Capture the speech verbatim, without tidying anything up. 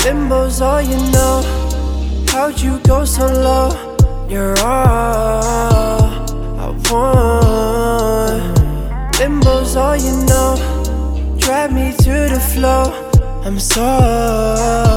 Limbo's all you know. How'd you go so low? You're all I want. Limbo's all you know. Drag me to the floor. I'm sorry.